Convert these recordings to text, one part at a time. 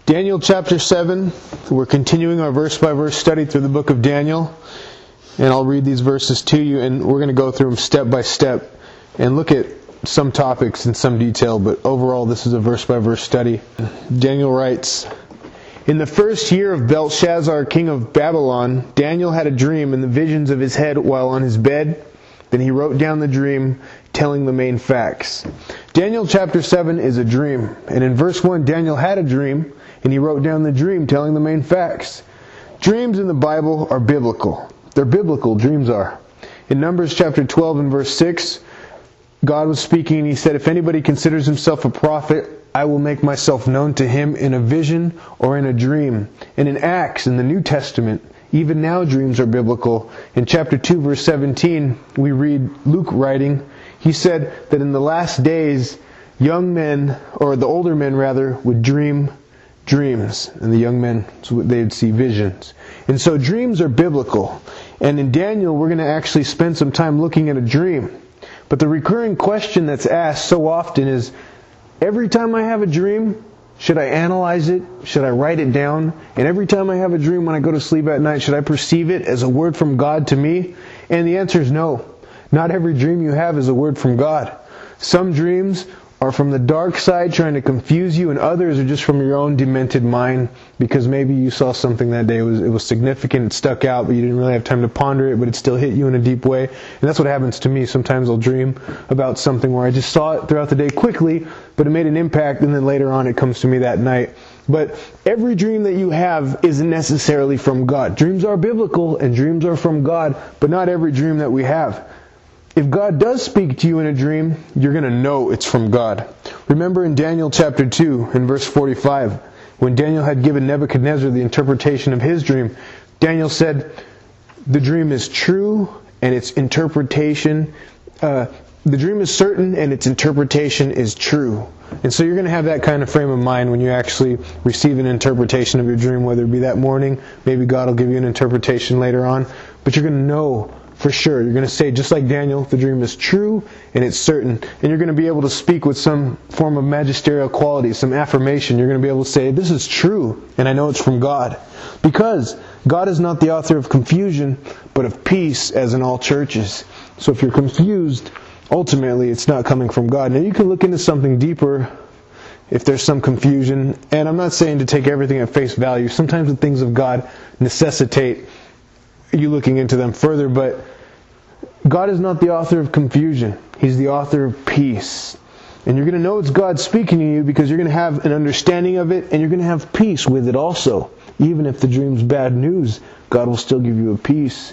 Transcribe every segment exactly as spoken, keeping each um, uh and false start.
Daniel chapter seven. We're continuing our verse-by-verse study through the book of Daniel. And I'll read these verses to you, and we're going to go through them step by step and look at some topics in some detail, but overall this is a verse-by-verse study. Daniel writes, "In the first year of Belshazzar, king of Babylon, Daniel had a dream in the visions of his head while on his bed. Then he wrote down the dream, telling the main facts." Daniel chapter seven is a dream. And in verse one, Daniel had a dream, and he wrote down the dream, telling the main facts. Dreams in the Bible are biblical. They're biblical, dreams are. In Numbers chapter twelve and verse six, God was speaking and he said, "If anybody considers himself a prophet, I will make myself known to him in a vision or in a dream." And in Acts, in the New Testament, even now dreams are biblical. In chapter two, verse seventeen, we read Luke writing, he said that in the last days, young men, or the older men rather, would dream dreams. And the young men, they would see visions. And so dreams are biblical. And in Daniel, we're going to actually spend some time looking at a dream. But the recurring question that's asked so often is, every time I have a dream, should I analyze it? Should I write it down? And every time I have a dream when I go to sleep at night, should I perceive it as a word from God to me? And the answer is no. Not every dream you have is a word from God. Some dreams are from the dark side trying to confuse you, and others are just from your own demented mind because maybe you saw something that day, it was, it was significant, it stuck out, but you didn't really have time to ponder it, but it still hit you in a deep way. And that's what happens to me. Sometimes I'll dream about something where I just saw it throughout the day quickly, but it made an impact, and then later on it comes to me that night. But every dream that you have isn't necessarily from God. Dreams are biblical, and dreams are from God, but not every dream that we have. If God does speak to you in a dream, you're going to know it's from God. Remember in Daniel chapter two, in verse forty-five, when Daniel had given Nebuchadnezzar the interpretation of his dream, Daniel said, the dream is true and its interpretation, uh, the dream is certain and its interpretation is true. And so you're going to have that kind of frame of mind when you actually receive an interpretation of your dream, whether it be that morning, maybe God will give you an interpretation later on, but you're going to know for sure. You're going to say, just like Daniel, the dream is true and it's certain. And you're going to be able to speak with some form of magisterial quality, some affirmation. You're going to be able to say, this is true and I know it's from God. Because God is not the author of confusion, but of peace, as in all churches. So if you're confused, ultimately it's not coming from God. Now you can look into something deeper if there's some confusion. And I'm not saying to take everything at face value. Sometimes the things of God necessitate you looking into them further, but God is not the author of confusion. He's the author of peace. And you're going to know it's God speaking to you because you're going to have an understanding of it, and you're going to have peace with it also. Even if the dream's bad news, God will still give you a peace.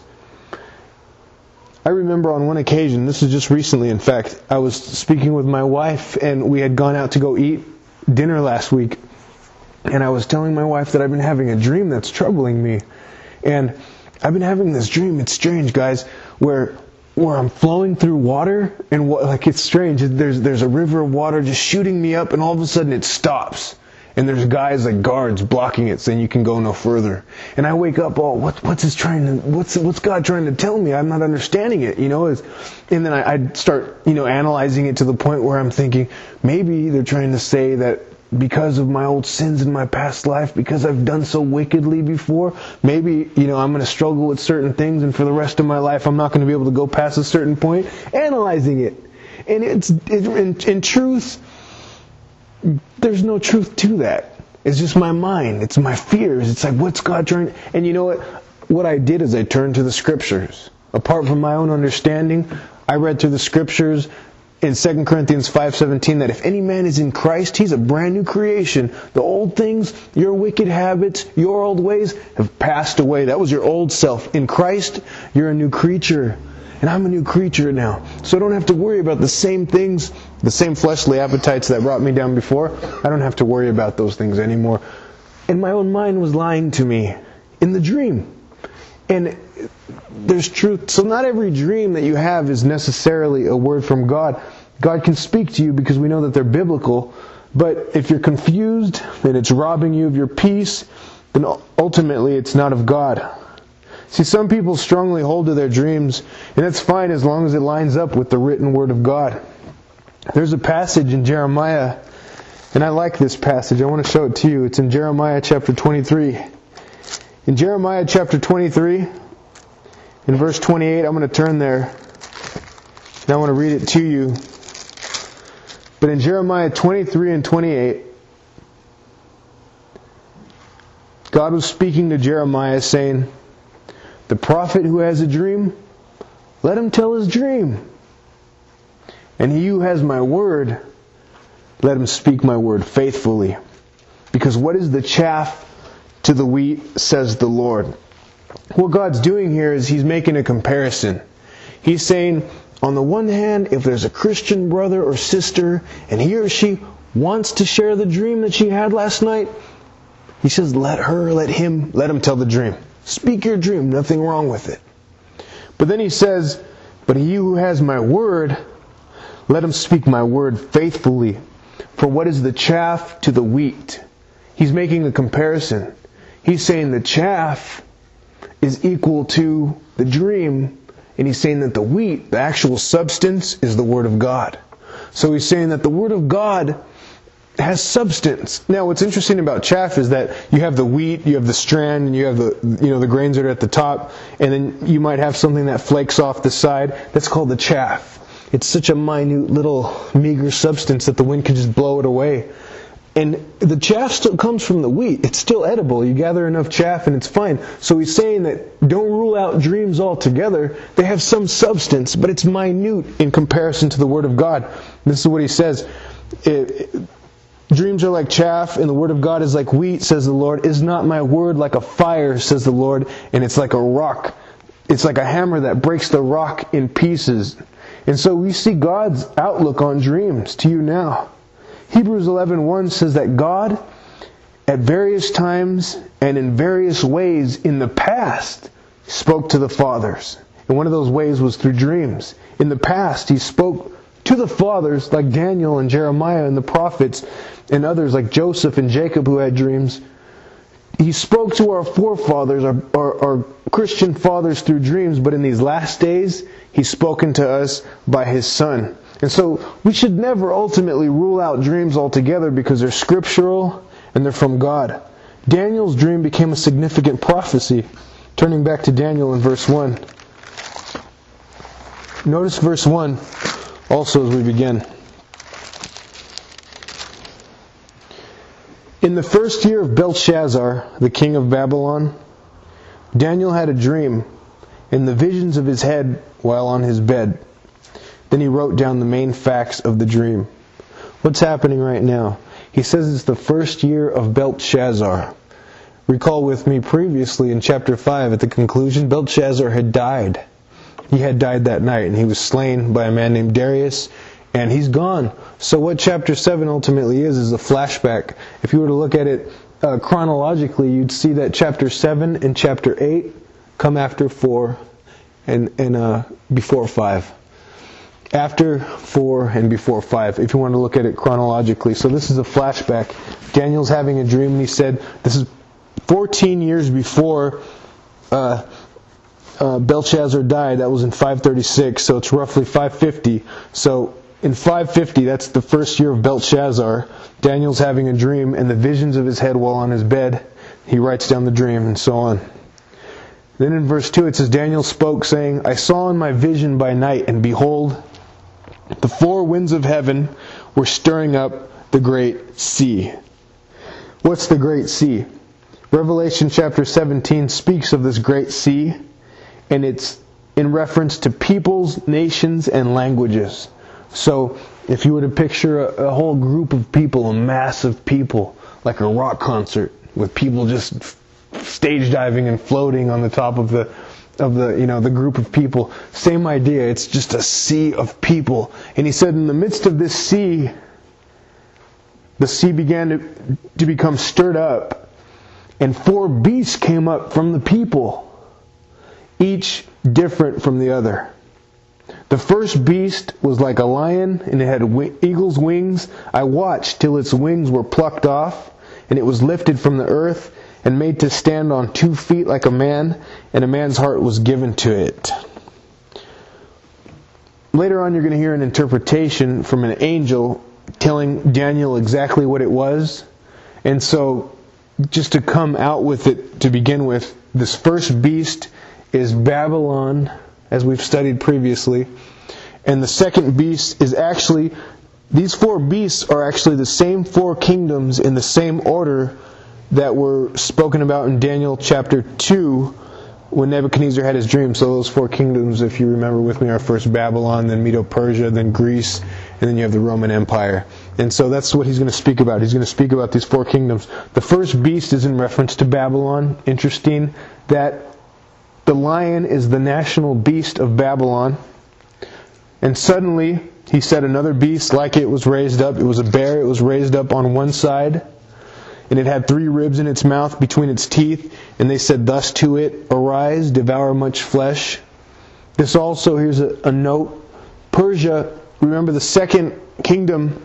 I remember on one occasion, this is just recently in fact, I was speaking with my wife and we had gone out to go eat dinner last week. And I was telling my wife that I've been having a dream that's troubling me. And I've been having this dream, it's strange guys, where where I'm flowing through water, and what, like it's strange, there's there's a river of water just shooting me up, and all of a sudden it stops. And there's guys like guards blocking it, saying you can go no further. And I wake up, oh, what, what's this trying to, what's what's God trying to tell me? I'm not understanding it, you know. It's, and then I, I start, you know, analyzing it to the point where I'm thinking, maybe they're trying to say that because of my old sins in my past life, because I've done so wickedly before, maybe, you know, I'm going to struggle with certain things, and for the rest of my life I'm not going to be able to go past a certain point. Analyzing it. And it's, it, in, in truth, there's no truth to that. It's just my mind. It's my fears. It's like, what's God trying? And you know what? What I did is I turned to the Scriptures. Apart from my own understanding, I read through the Scriptures in Second Corinthians five seventeen, that if any man is in Christ, he's a brand new creation. The old things, your wicked habits, your old ways have passed away. That was your old self. In Christ, you're a new creature. And I'm a new creature now. So I don't have to worry about the same things, the same fleshly appetites that brought me down before. I don't have to worry about those things anymore. And my own mind was lying to me in the dream. And there's truth. So not every dream that you have is necessarily a word from God. God can speak to you because we know that they're biblical. But if you're confused and it's robbing you of your peace, then ultimately it's not of God. See, some people strongly hold to their dreams, and that's fine as long as it lines up with the written word of God. There's a passage in Jeremiah And I like this passage. I want to show it to you. It's in Jeremiah chapter twenty-three. In Jeremiah chapter twenty-three, in verse twenty-eight, I'm going to turn there. And I want to read it to you. But in Jeremiah twenty-three and twenty-eight, God was speaking to Jeremiah saying, "The prophet who has a dream, let him tell his dream. And he who has my word, let him speak my word faithfully. Because what is the chaff to the wheat, says the Lord." What God's doing here is He's making a comparison. He's saying, on the one hand, if there's a Christian brother or sister, and he or she wants to share the dream that she had last night, He says, let her, let him, let him tell the dream. Speak your dream, nothing wrong with it. But then He says, but he who has my word, let him speak my word faithfully. For what is the chaff to the wheat? He's making a comparison. He's saying the chaff is equal to the dream, and He's saying that the wheat, the actual substance, is the Word of God. So He's saying that the Word of God has substance. Now, what's interesting about chaff is that you have the wheat, you have the strand, and you have the you know the grains that are at the top, and then you might have something that flakes off the side. That's called the chaff. It's such a minute little meager substance that the wind can just blow it away. And the chaff still comes from the wheat. It's still edible. You gather enough chaff and it's fine. So He's saying that don't rule out dreams altogether. They have some substance, but it's minute in comparison to the Word of God. This is what He says. It, it, Dreams are like chaff, and the Word of God is like wheat, says the Lord. Is not my word like a fire, says the Lord, and it's like a rock. It's like a hammer that breaks the rock in pieces. And so we see God's outlook on dreams to you now. Hebrews eleven one says that God, at various times and in various ways in the past, spoke to the fathers. And one of those ways was through dreams. In the past, He spoke to the fathers like Daniel and Jeremiah and the prophets and others like Joseph and Jacob who had dreams. He spoke to our forefathers, our, our, our Christian fathers through dreams, but in these last days, He's spoken to us by His Son. And so we should never ultimately rule out dreams altogether because they're scriptural and they're from God. Daniel's dream became a significant prophecy. Turning back to Daniel in verse one. Notice verse one also as we begin. In the first year of Belshazzar, the king of Babylon, Daniel had a dream and the visions of his head while on his bed. Then he wrote down the main facts of the dream. What's happening right now? He says it's the first year of Belshazzar. Recall with me previously in chapter five, at the conclusion, Belshazzar had died. He had died that night, and he was slain by a man named Darius, and he's gone. So what chapter seven ultimately is, is a flashback. If you were to look at it uh, chronologically, you'd see that chapter seven and chapter eight come after four and, and uh, before five. After four and before five, if you want to look at it chronologically. So this is a flashback. Daniel's having a dream, and he said, this is fourteen years before uh, uh, Belshazzar died. That was in five thirty-six, so it's roughly five fifty. So in five fifty, that's the first year of Belshazzar. Daniel's having a dream, and the visions of his head while on his bed, he writes down the dream, and so on. Then in verse two, it says, Daniel spoke, saying, I saw in my vision by night, and behold, the four winds of heaven were stirring up the great sea. What's the great sea? Revelation chapter seventeen speaks of this great sea, and it's in reference to peoples, nations, and languages. So, if you were to picture a, a whole group of people, a mass of people, like a rock concert, with people just stage diving and floating on the top of the of the you know the group of people. Same idea. It's just a sea of people. And he said, in the midst of this sea, the sea began to, to become stirred up, and four beasts came up from the people, each different from the other. The first beast was like a lion, and it had eagle's wings. I watched till its wings were plucked off, and it was lifted from the earth and made to stand on two feet like a man, and a man's heart was given to it. Later on, you're going to hear an interpretation from an angel telling Daniel exactly what it was. And so, just to come out with it to begin with, this first beast is Babylon, as we've studied previously. And the second beast is actually, these four beasts are actually the same four kingdoms in the same order that were spoken about in Daniel chapter two when Nebuchadnezzar had his dream. So those four kingdoms, if you remember with me, are first Babylon, then Medo-Persia, then Greece, and then you have the Roman Empire. And so that's what he's going to speak about. He's going to speak about these four kingdoms. The first beast is in reference to Babylon. Interesting that the lion is the national beast of Babylon. And suddenly, he said another beast like it was raised up. It was a bear. It was raised up on one side. And it had three ribs in its mouth between its teeth. And they said thus to it, Arise, devour much flesh. This also, here's a, a note. Persia, remember the second kingdom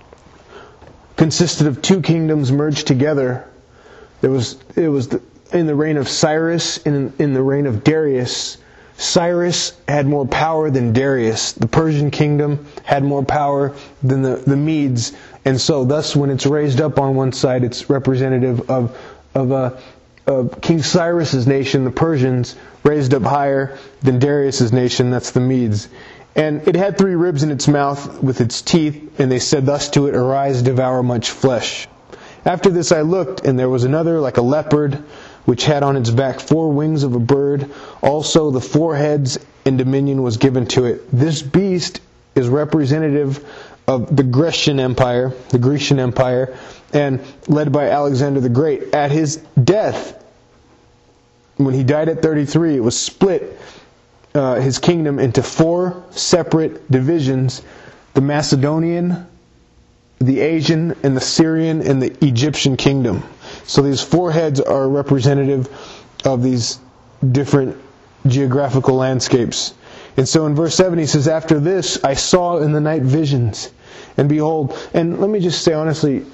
consisted of two kingdoms merged together. There was it was the, in the reign of Cyrus and in, in the reign of Darius. Cyrus had more power than Darius. The Persian kingdom had more power than the, the Medes. And so thus when it's raised up on one side, it's representative of, of, uh, of King Cyrus's nation, the Persians, raised up higher than Darius's nation, that's the Medes. And it had three ribs in its mouth with its teeth, and they said thus to it, Arise, devour much flesh. After this I looked, and there was another like a leopard, which had on its back four wings of a bird. Also the four heads and dominion was given to it. This beast is representative of the Grecian Empire, the Grecian Empire, and led by Alexander the Great. At his death, when he died at thirty-three, it was split, uh, his kingdom, into four separate divisions: the Macedonian, the Asian, and the Syrian, and the Egyptian kingdom. So these four heads are representative of these different geographical landscapes. And so in verse seven he says, After this I saw in the night visions, and behold, and let me just say honestly,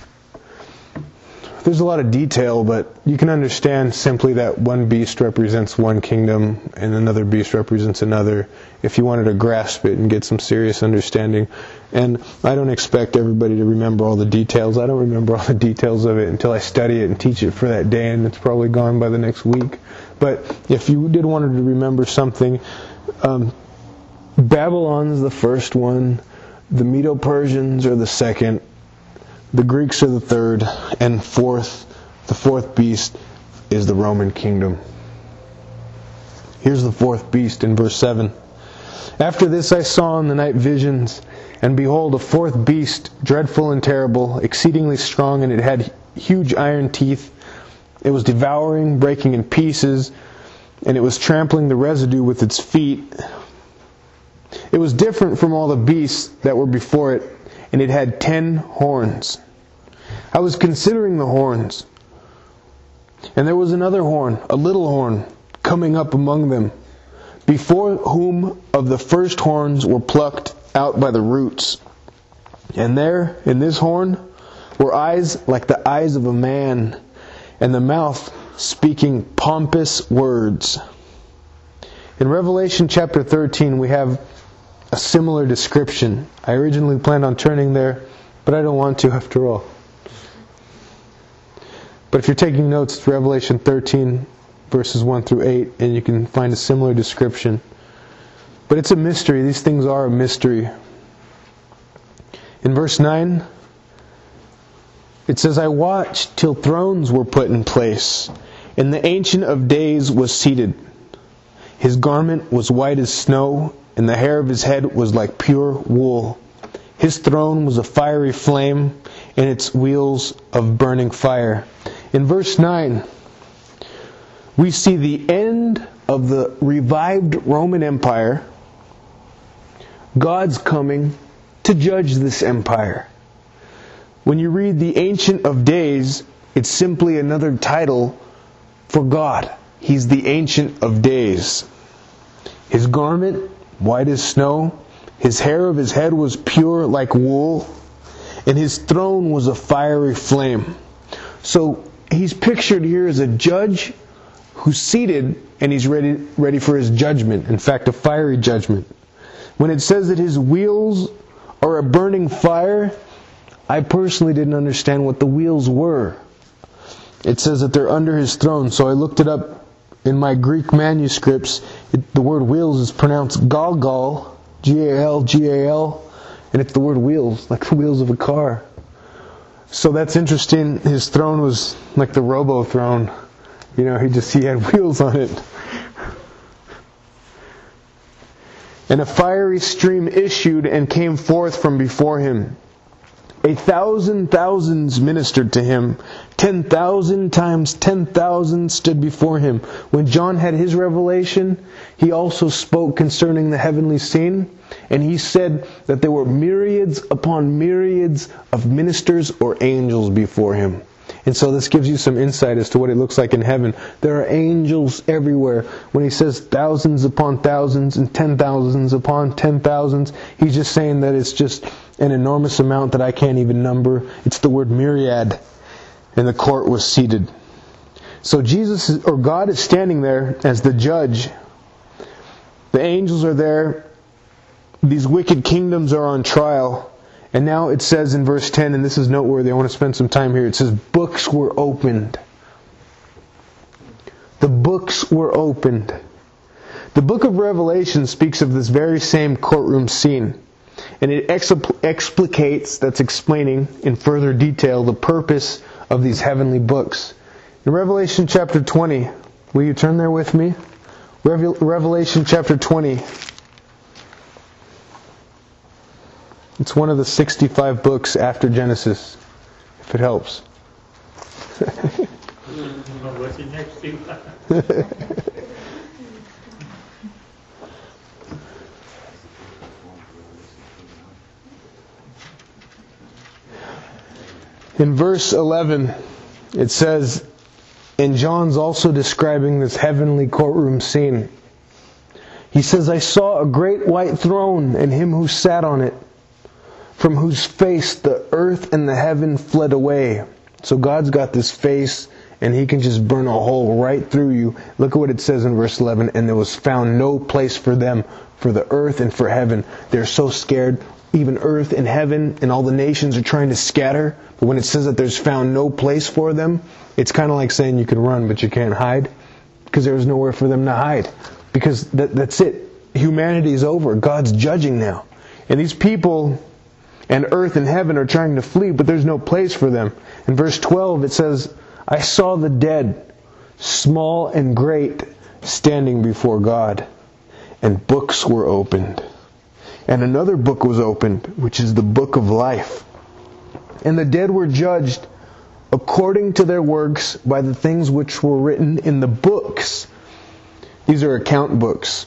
there's a lot of detail, but you can understand simply that one beast represents one kingdom and another beast represents another, if you wanted to grasp it and get some serious understanding. And I don't expect everybody to remember all the details. I don't remember all the details of it until I study it and teach it for that day, and it's probably gone by the next week. But if you did want to remember something, um, Babylon's the first one, the Medo-Persians are the second, the Greeks are the third, and fourth, the fourth beast is the Roman kingdom. Here's the fourth beast in verse seven. After this I saw in the night visions, and behold, a fourth beast, dreadful and terrible, exceedingly strong, and it had huge iron teeth. It was devouring, breaking in pieces, and it was trampling the residue with its feet. It was different from all the beasts that were before it, and it had ten horns. I was considering the horns, and there was another horn, a little horn, coming up among them, before whom of the first horns were plucked out by the roots. And there, in this horn, were eyes like the eyes of a man, and the mouth speaking pompous words. In Revelation chapter thirteen, we have a similar description. I originally planned on turning there, but I don't want to after all. But if you're taking notes, it's Revelation thirteen, verses one through eight, and you can find a similar description. But it's a mystery. These things are a mystery. In verse nine, it says, I watched till thrones were put in place, and the Ancient of Days was seated. His garment was white as snow, and the hair of his head was like pure wool. His throne was a fiery flame, and its wheels of burning fire. In verse nine, we see the end of the revived Roman Empire, God's coming to judge this empire. When you read the Ancient of Days, it's simply another title for God. He's the Ancient of Days. His garment, white as snow, his hair of his head was pure like wool, and his throne was a fiery flame. So he's pictured here as a judge who's seated and he's ready, ready for his judgment. In fact, a fiery judgment. When it says that his wheels are a burning fire. I personally didn't understand what the wheels were. It says that they're under His throne, so I looked it up in my Greek manuscripts. It, the word wheels is pronounced galgal, G A L G A L, and it's the word wheels, like the wheels of a car. So that's interesting. His throne was like the Robo throne. You know, he just he had wheels on it. And a fiery stream issued and came forth from before Him. A thousand thousands ministered to Him. Ten thousand times ten thousand stood before Him. When John had his revelation, he also spoke concerning the heavenly scene. And he said that there were myriads upon myriads of ministers or angels before Him. And so this gives you some insight as to what it looks like in heaven. There are angels everywhere. When he says thousands upon thousands and ten thousands upon ten thousands, he's just saying that it's just an enormous amount that I can't even number. It's the word myriad. And the court was seated. So Jesus, is, or God is standing there as the judge. The angels are there. These wicked kingdoms are on trial. And now it says in verse ten, and this is noteworthy, I want to spend some time here. It says, books were opened. The books were opened. The book of Revelation speaks of this very same courtroom scene. And it expl- explicates, that's explaining in further detail, the purpose of these heavenly books. In Revelation chapter twenty, will you turn there with me? Revel- Revelation chapter twenty. It's one of the sixty-five books after Genesis, if it helps. In verse eleven, it says, and John's also describing this heavenly courtroom scene. He says, I saw a great white throne and Him who sat on it, from whose face the earth and the heaven fled away. So God's got this face, and He can just burn a hole right through you. Look at what it says in verse eleven. And there was found no place for them, for the earth and for heaven. They're so scared. Even earth and heaven and all the nations are trying to scatter. But when it says that there's found no place for them, it's kind of like saying you can run, but you can't hide. Because there's nowhere for them to hide. Because that, that's it. Humanity is over. God's judging now. And these people and earth and heaven are trying to flee, but there's no place for them. In verse twelve it says, I saw the dead, small and great, standing before God, and books were opened. And another book was opened, which is the book of life. And the dead were judged according to their works by the things which were written in the books. These are account books.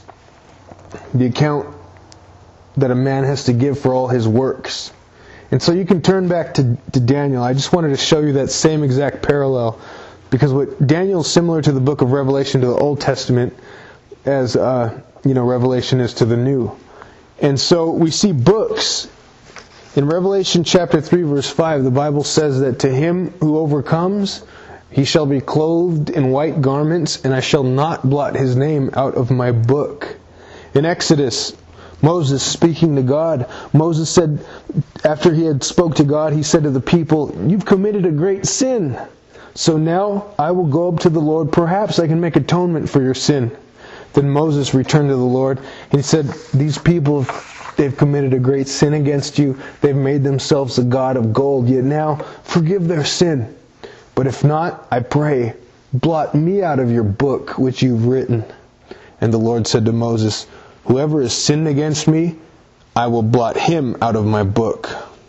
The account that a man has to give for all his works. And so you can turn back to, to Daniel. I just wanted to show you that same exact parallel, because what Daniel is similar to the book of Revelation, to the Old Testament, as uh, you know, Revelation is to the New. And so we see books. In Revelation chapter three verse five, the Bible says that to him who overcomes, he shall be clothed in white garments, and I shall not blot his name out of my book. In Exodus, Moses speaking to God, Moses said, after he had spoke to God, he said to the people, you've committed a great sin. So now I will go up to the Lord. Perhaps I can make atonement for your sin. Then Moses returned to the Lord, and he said, these people, they've committed a great sin against you. They've made themselves a god of gold. Yet now forgive their sin. But if not, I pray, blot me out of your book which you've written. And the Lord said to Moses, whoever has sinned against me, I will blot him out of my book.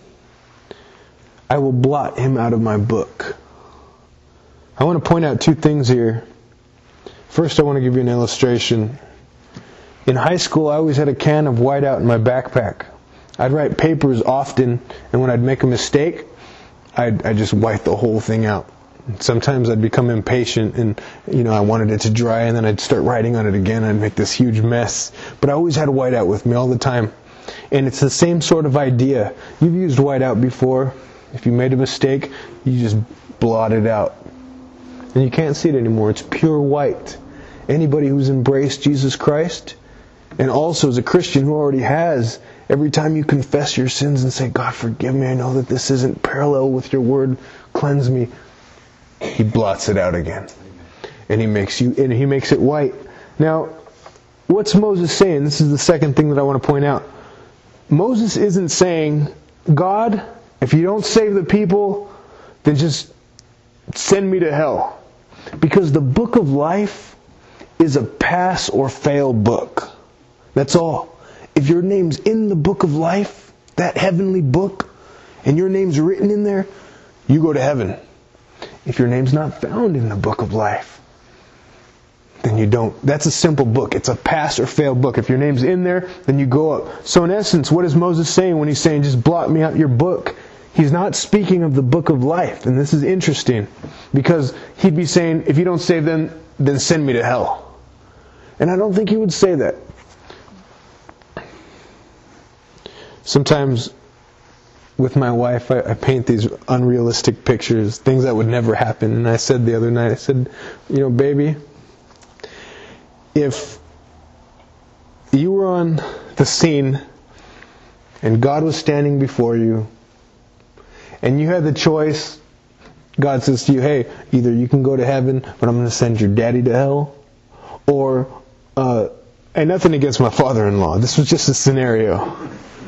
I will blot him out of my book. I want to point out two things here. First, I want to give you an illustration. In high school, I always had a can of whiteout in my backpack. I'd write papers often, and when I'd make a mistake, I'd, I'd just wipe the whole thing out. Sometimes I'd become impatient, and you know I wanted it to dry, and then I'd start writing on it again. I'd make this huge mess. But I always had whiteout with me all the time. And it's the same sort of idea. You've used whiteout before. If you made a mistake, you just blot it out. And you can't see it anymore. It's pure white. Anybody who's embraced Jesus Christ, and also is a Christian who already has Every time you confess your sins and say, God, forgive me, I know that this isn't parallel with your word, cleanse me, He blots it out again. And He makes you, and He makes it white. Now, what's Moses saying? This is the second thing that I want to point out. Moses isn't saying, God, if you don't save the people, then just send me to hell. Because the book of life is a pass or fail book. That's all. If your name's in the book of life, that heavenly book, and your name's written in there, you go to heaven. If your name's not found in the book of life, then you don't. That's a simple book. It's a pass or fail book. If your name's in there, then you go up. So in essence, what is Moses saying when he's saying, just blot me out your book? He's not speaking of the book of life. And this is interesting, because he'd be saying, if you don't save them, then send me to hell. And I don't think he would say that. Sometimes with my wife, I, I paint these unrealistic pictures, things that would never happen. And I said the other night, I said, you know, baby, if you were on the scene and God was standing before you and you had the choice, God says to you, hey, either you can go to heaven, but I'm going to send your daddy to hell, or, uh, and nothing against my father-in-law. This was just a scenario.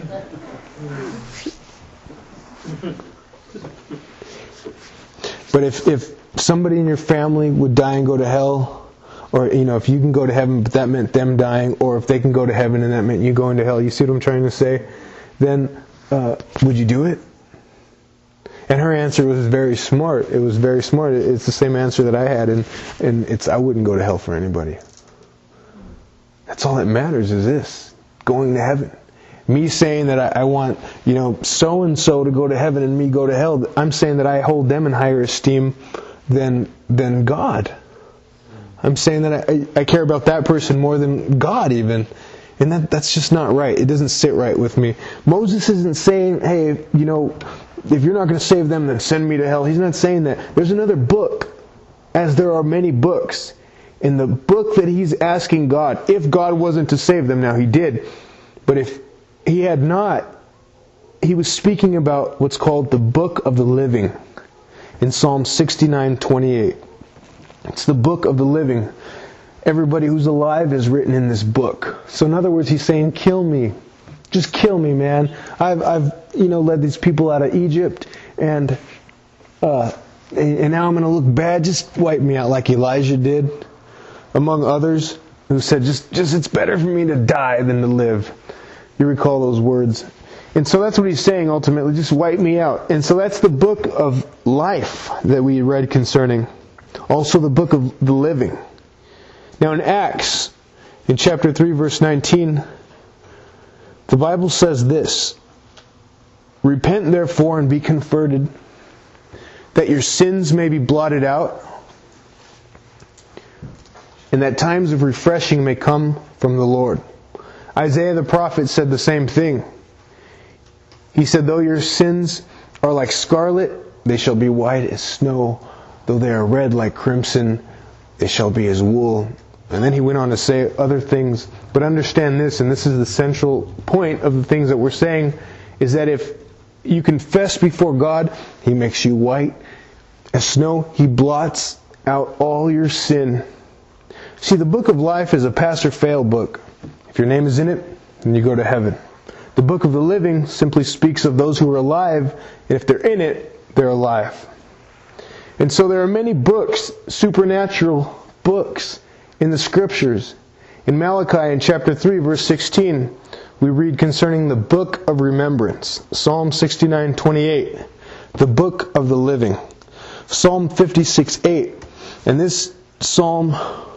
But if, if somebody in your family would die and go to hell, or, you know, if you can go to heaven, but that meant them dying, or if they can go to heaven and that meant you going to hell, you see what I'm trying to say? Then, uh, would you do it? And her answer was very smart. It was very smart. It's the same answer that I had, and, and it's, I wouldn't go to hell for anybody. That's all that matters is this, going to heaven. Me saying that I, I want, you know, so-and-so to go to heaven and me go to hell, I'm saying that I hold them in higher esteem than than God. I'm saying that I, I care about that person more than God even. And that that's just not right. It doesn't sit right with me. Moses isn't saying, hey, you know, if you're not going to save them, then send me to hell. He's not saying that. There's another book, as there are many books. In the book that he's asking God, if God wasn't to save them, now He did. But if He had not, he was speaking about what's called the book of the living in Psalm sixty-nine twenty-eight. It's the book of the living. Everybody who's alive is written in this book. So in other words, he's saying, kill me. Just kill me, man. I've, I've you know, led these people out of Egypt, and uh, and now I'm going to look bad. Just wipe me out like Elijah did, among others, who said, just, just it's better for me to die than to live. You recall those words. And so that's what he's saying ultimately, just wipe me out. And so that's the book of life that we read concerning. Also the book of the living. Now in Acts, in chapter three, verse nineteen, the Bible says this, repent therefore and be converted, that your sins may be blotted out, and that times of refreshing may come from the Lord. Isaiah the prophet said the same thing. He said, though your sins are like scarlet, they shall be white as snow. Though they are red like crimson, they shall be as wool. And then he went on to say other things. But understand this, and this is the central point of the things that we're saying, is that if you confess before God, He makes you white as snow. He blots out all your sin. See, the book of life is a pass or fail book. If your name is in it, then you go to heaven. The book of the living simply speaks of those who are alive, and if they're in it, they're alive. And so there are many books, supernatural books, in the Scriptures. In Malachi, in chapter three, verse sixteen, we read concerning the book of remembrance. Psalm sixty-nine twenty-eight, the book of the living. Psalm fifty-six eight. And this psalm,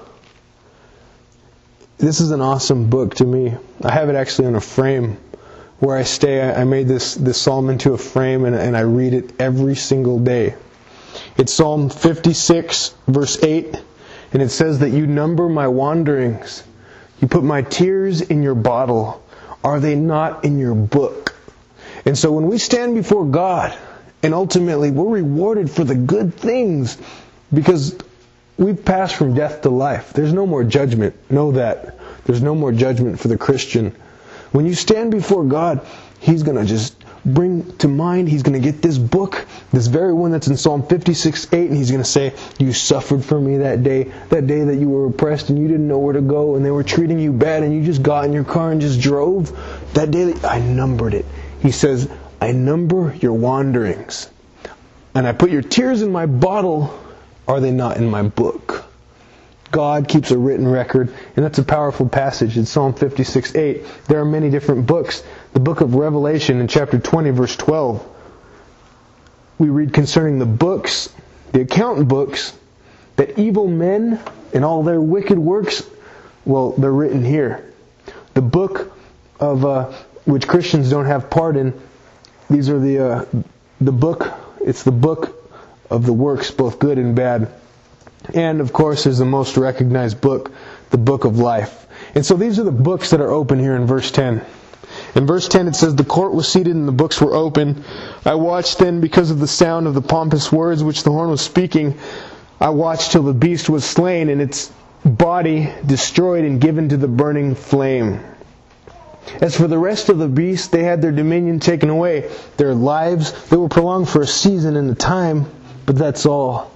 this is an awesome book to me. I have it actually on a frame where I stay. I made this, this psalm into a frame, and, and I read it every single day. It's Psalm fifty-six, verse eight, and it says that you number my wanderings. You put my tears in your bottle. Are they not in your book? And so when we stand before God, and ultimately we're rewarded for the good things, because we've passed from death to life. There's no more judgment. Know that. There's no more judgment for the Christian. When you stand before God, He's going to just bring to mind, He's going to get this book, this very one that's in Psalm fifty-six eight, and He's going to say, you suffered for me that day, that day that you were oppressed and you didn't know where to go and they were treating you bad and you just got in your car and just drove. That day, that I numbered it. He says, I number your wanderings. And I put your tears in my bottle. Are they not in my book? God keeps a written record, and that's a powerful passage in Psalm fifty-six eight. There are many different books. The book of Revelation in chapter twenty, verse twelve, we read concerning the books, the account books, that evil men and all their wicked works, well, they're written here. The book of uh, which Christians don't have part in, these are the uh, the book, it's the book of the works, both good and bad. And, of course, there's the most recognized book, the book of life. And so these are the books that are open here in verse ten. In verse ten it says, the court was seated and the books were open. I watched then because of the sound of the pompous words which the horn was speaking. I watched till the beast was slain and its body destroyed and given to the burning flame. As for the rest of the beasts, they had their dominion taken away. Their lives, they were prolonged for a season and a time, but that's all.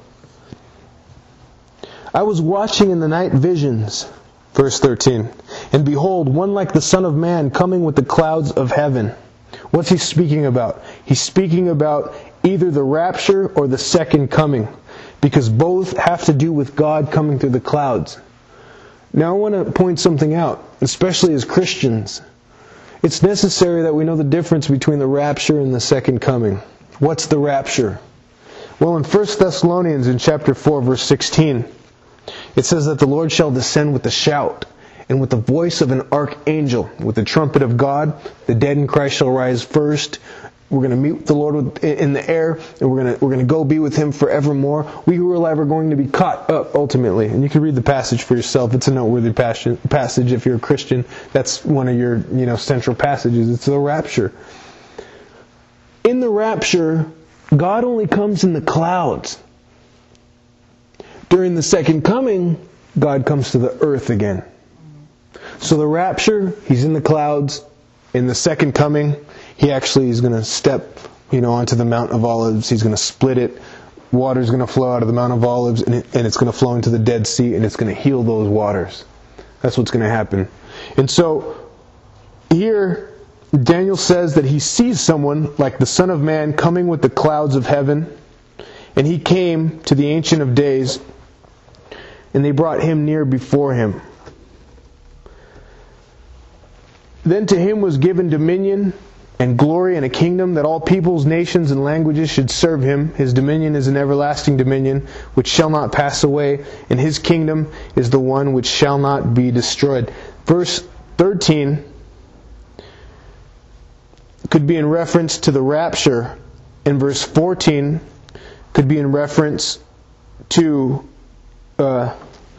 I was watching in the night visions, verse thirteen, and behold, one like the Son of Man coming with the clouds of heaven. What's he speaking about? He's speaking about either the rapture or the second coming, because both have to do with God coming through the clouds. Now I want to point something out, especially as Christians. It's necessary that we know the difference between the rapture and the second coming. What's the rapture? Well, in First Thessalonians in chapter four, verse sixteen, it says that the Lord shall descend with a shout, and with the voice of an archangel, with the trumpet of God. The dead in Christ shall rise first. We're going to meet the Lord in the air, and we're going to we're going to go be with Him forevermore. We who are alive are going to be caught up ultimately. And you can read the passage for yourself. It's a noteworthy passage if you're a Christian. That's one of your you know central passages. It's the rapture. In the rapture, God only comes in the clouds. During the second coming, God comes to the earth again. So the rapture, He's in the clouds. In the second coming, He actually is going to step, you know, onto the Mount of Olives. He's going to split it. Water's going to flow out of the Mount of Olives, and, it, and it's going to flow into the Dead Sea, and it's going to heal those waters. That's what's going to happen. And so, here, Daniel says that he sees someone like the Son of Man coming with the clouds of heaven, and he came to the Ancient of Days, and they brought him near before him. Then to him was given dominion and glory and a kingdom, that all peoples, nations, and languages should serve him. His dominion is an everlasting dominion which shall not pass away, and his kingdom is the one which shall not be destroyed. Verse thirteen could be in reference to the rapture, and verse fourteen could be in reference to uh,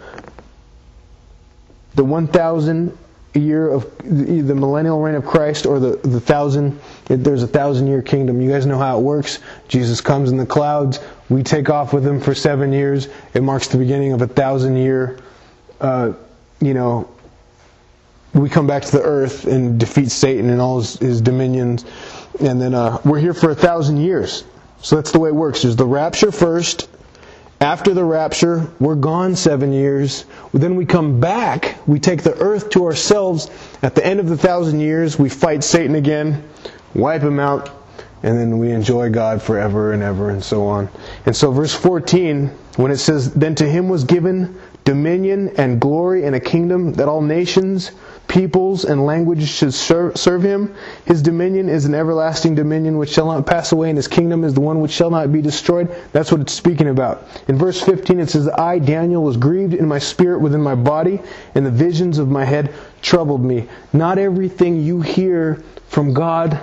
the one thousand year of the millennial reign of Christ, or the, the thousand, there's a thousand year kingdom. You guys know how it works. Jesus comes in the clouds. We take off with Him for seven years. It marks the beginning of a thousand year, uh, you know, we come back to the earth and defeat Satan and all his, his dominions. And then uh, we're here for a thousand years. So that's the way it works. There's the rapture first. After the rapture, we're gone seven years. Then we come back. We take the earth to ourselves. At the end of the thousand years, we fight Satan again, wipe him out, and then we enjoy God forever and ever, and so on. And so verse fourteen, when it says, then to him was given dominion and glory and a kingdom, that all nations, peoples, and languages should serve, serve him. His dominion is an everlasting dominion which shall not pass away, and his kingdom is the one which shall not be destroyed. That's what it's speaking about. In verse fifteen it says, I, Daniel, was grieved in my spirit within my body, and the visions of my head troubled me. Not everything you hear from God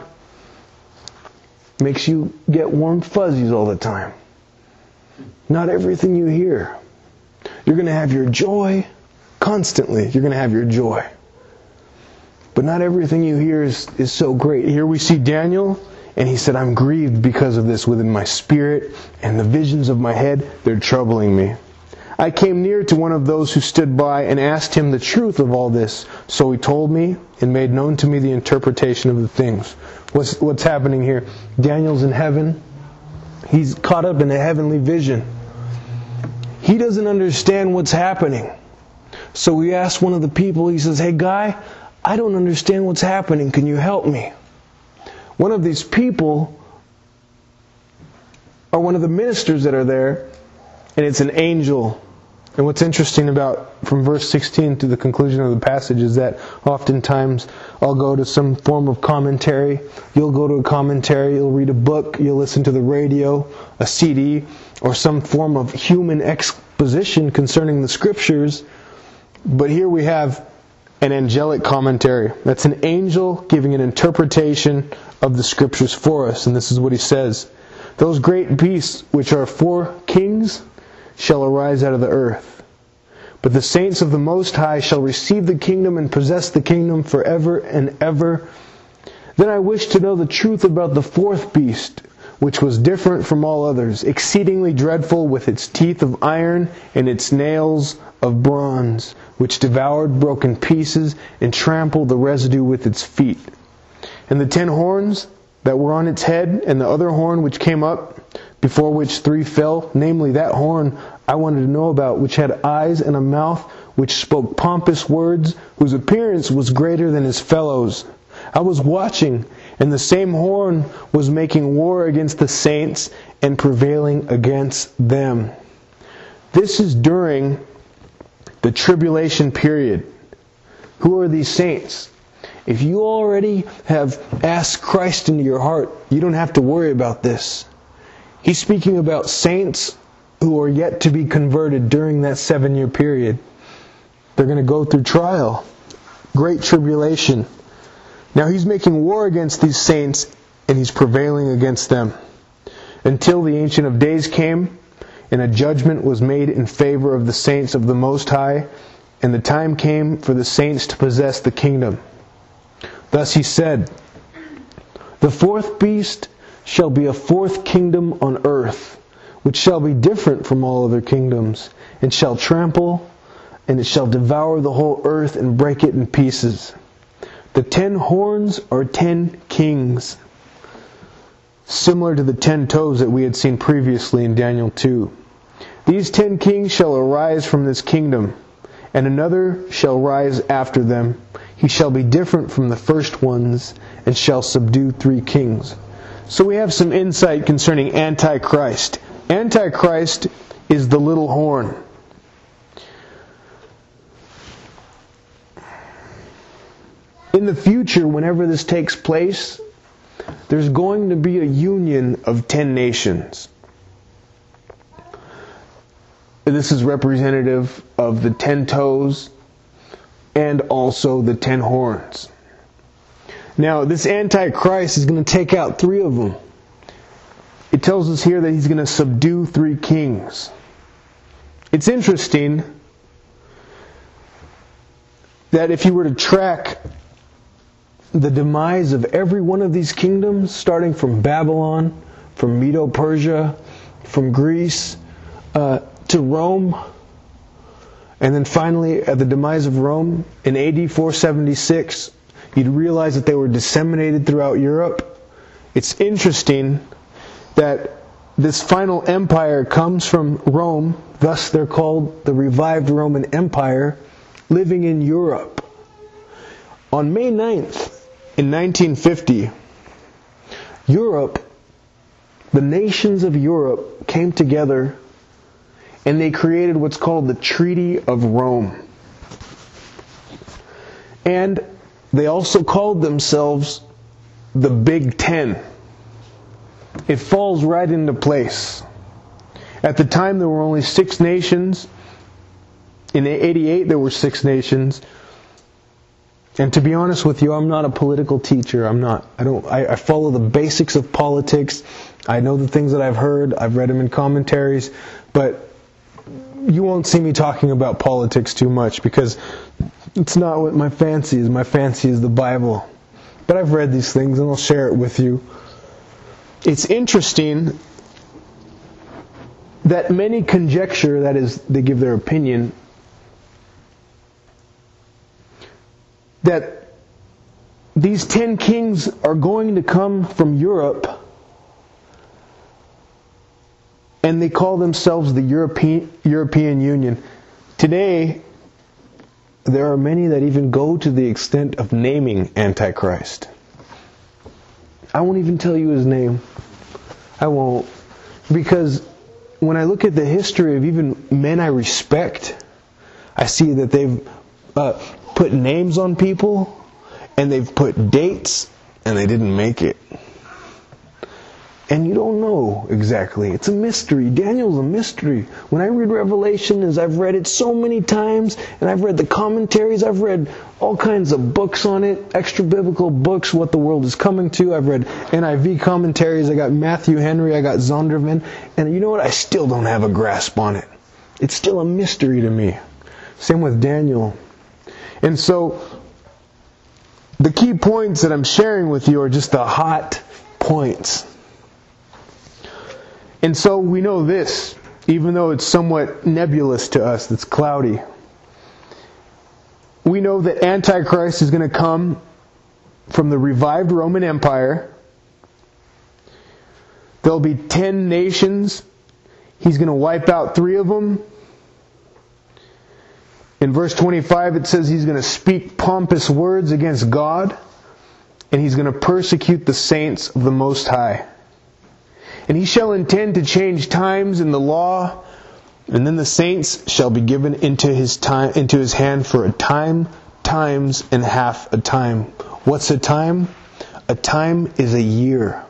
makes you get warm fuzzies all the time. Not everything you hear. You're going to have your joy constantly. You're going to have your joy. But not everything you hear is, is so great. Here we see Daniel, and he said, I'm grieved because of this within my spirit, and the visions of my head, they're troubling me. I came near to one of those who stood by and asked him the truth of all this. So he told me and made known to me the interpretation of the things. What's, what's happening here? Daniel's in heaven. He's caught up in a heavenly vision. He doesn't understand what's happening. So he asked one of the people, he says, "Hey guy, I don't understand what's happening. Can you help me?" One of these people, or one of the ministers that are there, and it's an angel. And what's interesting about from verse sixteen to the conclusion of the passage is that oftentimes I'll go to some form of commentary. You'll go to a commentary, you'll read a book, you'll listen to the radio, a C D, or some form of human exposition concerning the Scriptures. But here we have an angelic commentary. That's an angel giving an interpretation of the Scriptures for us. And this is what he says. "Those great beasts which are four kings shall arise out of the earth. But the saints of the Most High shall receive the kingdom and possess the kingdom forever and ever. Then I wish to know the truth about the fourth beast, which was different from all others, exceedingly dreadful, with its teeth of iron and its nails of bronze, which devoured, broke in pieces, and trampled the residue with its feet. And the ten horns that were on its head, and the other horn which came up, before which three fell, namely that horn I wanted to know about, which had eyes and a mouth, which spoke pompous words, whose appearance was greater than his fellows. I was watching, and the same horn was making war against the saints and prevailing against them." This is during the tribulation period. Who are these saints? If you already have asked Christ into your heart, you don't have to worry about this. He's speaking about saints who are yet to be converted during that seven-year period. They're going to go through trial, great tribulation. Now he's making war against these saints, and he's prevailing against them. Until the Ancient of Days came, and a judgment was made in favor of the saints of the Most High, and the time came for the saints to possess the kingdom. Thus he said, "The fourth beast shall be a fourth kingdom on earth, which shall be different from all other kingdoms, and shall trample, and it shall devour the whole earth and break it in pieces. The ten horns are ten kings," similar to the ten toes that we had seen previously in Daniel two. "These ten kings shall arise from this kingdom, and another shall rise after them. He shall be different from the first ones, and shall subdue three kings." So we have some insight concerning Antichrist. Antichrist is the little horn. In the future, whenever this takes place, there's going to be a union of ten nations. This is representative of the ten toes and also the ten horns. Now, this Antichrist is going to take out three of them. It tells us here that he's going to subdue three kings. It's interesting that if you were to track the demise of every one of these kingdoms, starting from Babylon, from Medo-Persia, from Greece, uh, to Rome, and then finally at the demise of Rome in A D four seventy-six, you'd realize that they were disseminated throughout Europe. It's interesting that this final empire comes from Rome, thus they're called the revived Roman Empire, living in Europe. On May ninth, in nineteen fifty, Europe, the nations of Europe came together and they created what's called the Treaty of Rome. And they also called themselves the Big Ten. It falls right into place. At the time there were only six nations. In eighty-eight there were six nations. And to be honest with you, I'm not a political teacher. I'm not. I don't. I, I follow the basics of politics. I know the things that I've heard. I've read them in commentaries. But you won't see me talking about politics too much because it's not what my fancy is. My fancy is the Bible. But I've read these things and I'll share it with you. It's interesting that many conjecture, that is, they give their opinion, that these ten kings are going to come from Europe, and they call themselves the European European Union. Today, there are many that even go to the extent of naming Antichrist. I won't even tell you his name. I won't. Because when I look at the history of even men I respect, I see that they've uh, put names on people, and they've put dates, and they didn't make it. And you don't know exactly. It's a mystery. Daniel's a mystery. When I read Revelation, as I've read it so many times, and I've read the commentaries, I've read all kinds of books on it, extra biblical books, what the world is coming to. I've read N I V commentaries. I got Matthew Henry. I got Zondervan. And you know what? I still don't have a grasp on it. It's still a mystery to me. Same with Daniel. And so, the key points that I'm sharing with you are just the hot points. And so we know this, even though it's somewhat nebulous to us, it's cloudy. We know that Antichrist is going to come from the revived Roman Empire. There'll be ten nations. He's going to wipe out three of them. In verse twenty-five it says he's going to speak pompous words against God, and he's going to persecute the saints of the Most High. And he shall intend to change times in the law, and then the saints shall be given into his time, into his hand for a time, times, and half a time. What's a time? A time is a year.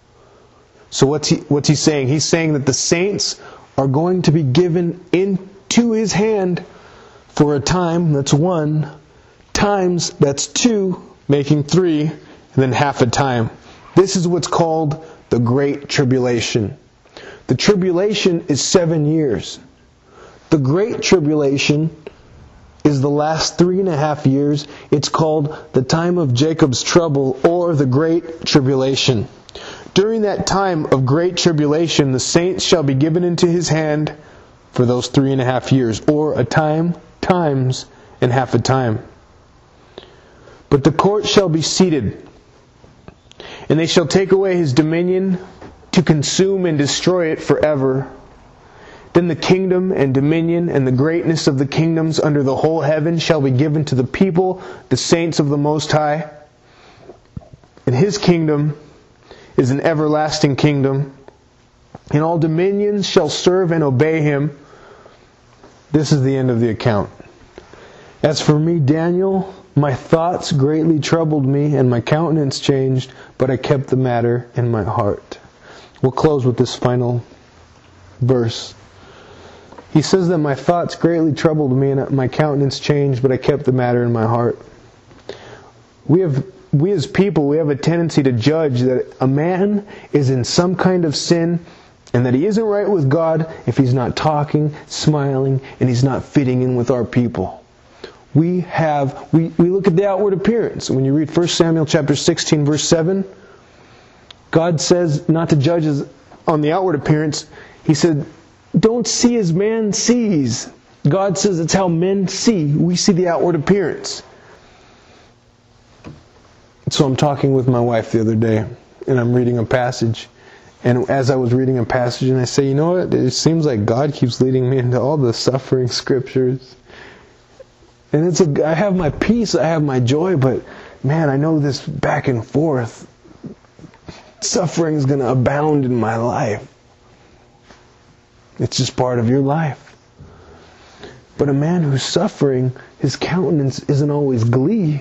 So what's he, what's he saying? He's saying that the saints are going to be given into his hand for a time, that's one, times, that's two, making three, and then half a time. This is what's called the Great Tribulation. The tribulation is seven years. The Great Tribulation is the last three and a half years. It's called the time of Jacob's trouble, or the Great Tribulation. During that time of Great Tribulation, the saints shall be given into his hand for those three and a half years, or a time, times, and half a time. But the court shall be seated, and they shall take away his dominion to consume and destroy it forever. Then the kingdom and dominion and the greatness of the kingdoms under the whole heaven shall be given to the people, the saints of the Most High. And his kingdom is an everlasting kingdom, and all dominions shall serve and obey him. This is the end of the account. As for me, Daniel, my thoughts greatly troubled me, and my countenance changed, but I kept the matter in my heart. We'll close with this final verse. He says that my thoughts greatly troubled me, and my countenance changed, but I kept the matter in my heart. We have, we as people, we have a tendency to judge that a man is in some kind of sin, and that he isn't right with God if he's not talking, smiling, and he's not fitting in with our people. We have, we, we look at the outward appearance. When you read First Samuel chapter sixteen, verse seven, God says not to judge us on the outward appearance. He said, don't see as man sees. God says it's how men see. We see the outward appearance. So I'm talking with my wife the other day, and I'm reading a passage. And as I was reading a passage, and I say, you know what? It seems like God keeps leading me into all the suffering scriptures. And it's a, I have my peace, I have my joy, but man, I know this back and forth. Suffering is going to abound in my life. It's just part of your life. But a man who's suffering, his countenance isn't always glee.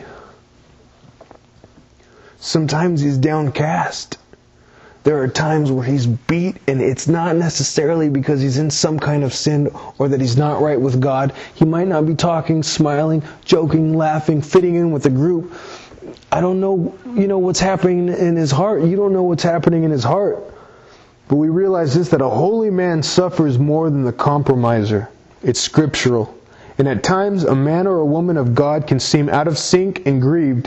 Sometimes he's downcast. There are times where he's beat, and it's not necessarily because he's in some kind of sin or that he's not right with God. He might not be talking, smiling, joking, laughing, fitting in with the group. I don't know, you know, what's happening in his heart. You don't know what's happening in his heart. But we realize this, that a holy man suffers more than the compromiser. It's scriptural. And at times, a man or a woman of God can seem out of sync and grieved.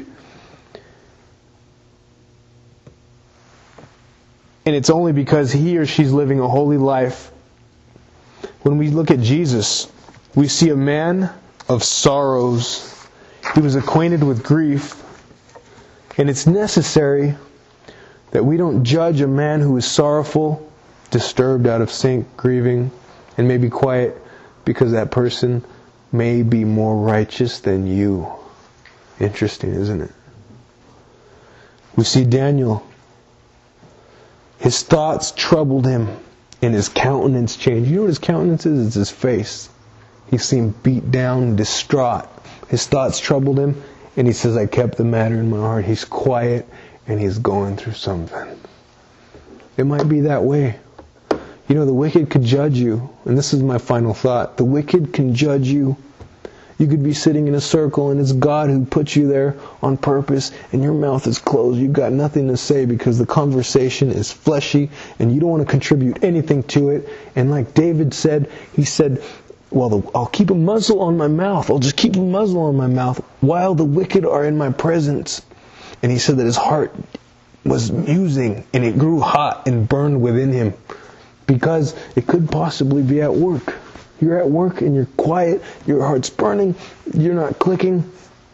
And it's only because he or she's living a holy life when we look at Jesus, we see a man of sorrows. He was acquainted with grief. And it's necessary that we don't judge a man who is sorrowful, disturbed, out of sync, grieving, and may be quiet, because that person may be more righteous than you. Interesting, isn't it? We see Daniel. His thoughts troubled him, and his countenance changed. You know what his countenance is? It's his face. He seemed beat down, distraught. His thoughts troubled him, and he says, I kept the matter in my heart. He's quiet, and he's going through something. It might be that way. You know, the wicked could judge you. And this is my final thought. The wicked can judge you. You could be sitting in a circle, and it's God who puts you there on purpose, and your mouth is closed. You've got nothing to say because the conversation is fleshy, and you don't want to contribute anything to it. And like David said, he said, well, the, I'll keep a muzzle on my mouth. I'll just keep a muzzle on my mouth while the wicked are in my presence. And he said that his heart was musing, and it grew hot and burned within him, because it could possibly be at work. You're at work and you're quiet, your heart's burning, you're not clicking.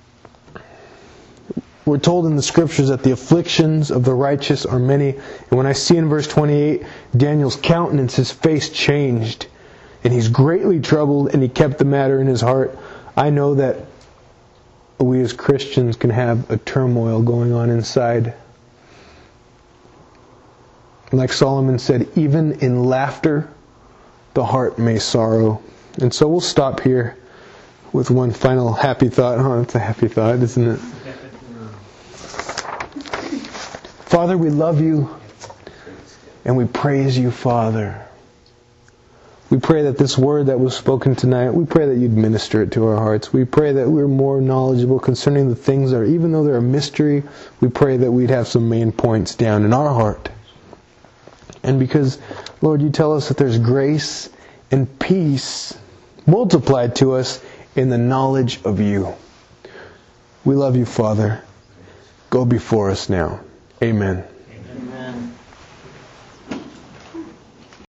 We're told in the scriptures that the afflictions of the righteous are many. And when I see in verse twenty-eight, Daniel's countenance, his face changed, and he's greatly troubled, and he kept the matter in his heart, I know that we as Christians can have a turmoil going on inside. Like Solomon said, even in laughter, the heart may sorrow. And so we'll stop here with one final happy thought. Oh, it's a happy thought, isn't it? Father, we love you and we praise you, Father. We pray that this word that was spoken tonight, we pray that you'd minister it to our hearts. We pray that we're more knowledgeable concerning the things that are, even though they're a mystery, we pray that we'd have some main points down in our heart. And because, Lord, you tell us that there's grace and peace multiplied to us in the knowledge of you. We love you, Father. Go before us now. Amen.